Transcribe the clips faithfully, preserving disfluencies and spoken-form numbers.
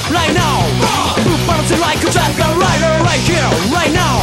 right now ぶっ放せ like a jungle rider right here right now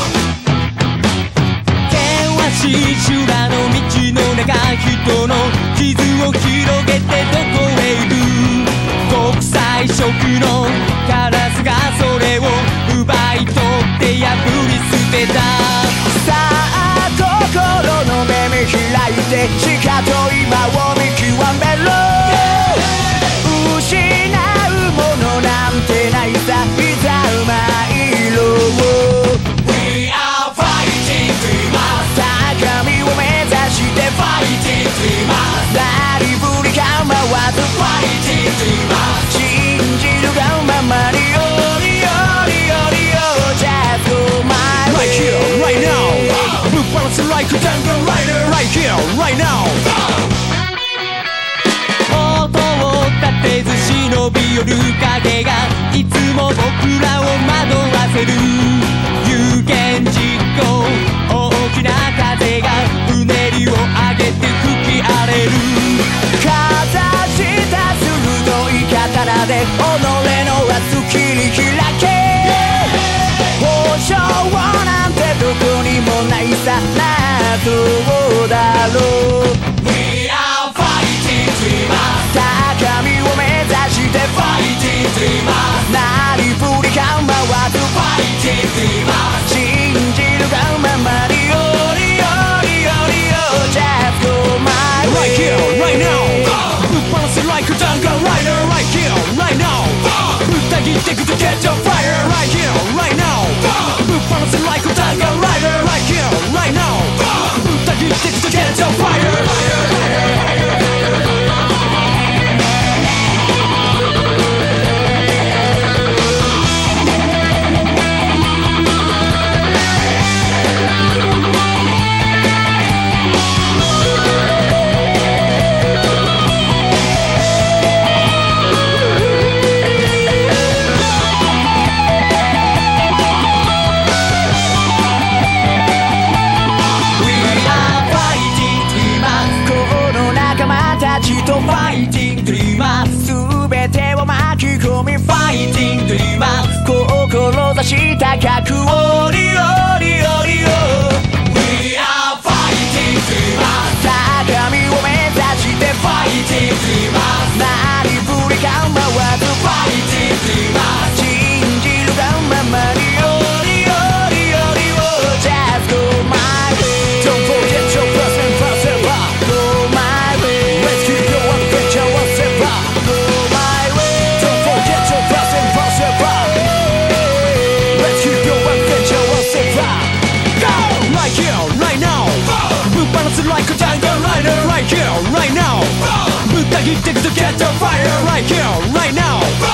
険しい修羅の道の中人の傷を広げてどこへ行く国際色のカラスがそれを奪い取って破り捨てたさあ心の目見開いてしかと今を見極めろ失うものなんてないさいざ参ろう We are fighting dreamers 高みを目指して Fighting dreamers なりふり構わず Fighting dreamers 信じるがままによりよりよりよ Just go my way Right here, right now ぶっ放せ like a jungle rider Right here, right now 音を立てず忍び寄る影がいつも僕らを惑わせる有言実行大きな風がうねりを上げて吹き荒れるかざした鋭い刀で己の明日切り開け保証なんてどこにもないさ謎だろう We are fighting dreamers 高みを目指して Fighting dreamers なりふり構わず Fighting dreamers 信じるがままによりよりよりよ Just go my way Right here, right now ぶっ放せ like a jungle rider Right here, right now ぶった切ってくと catch a fire Right here, right now ぶっ放せ like a jungle rider Right here, right now ぶった切ってくと catch a fire Fighting dreamers すべてを巻き込み Fighting dreamers 志高くおりおりおりお We are fighting dreamers 高みを目指して Fighting dreamers なりふり構わず Fighting dreamers 信じるがままにおりおりおりお Just go my way Don't forget your first and first ever Go my way Let's keep your adventure once ever Go my way Don't forget your first and first ever Let's keep your adventure once ever Go! Right here, right now ぶっ放せ like a jungle rider Right here, right now ぶった切ってくと catch a fire Right here, right now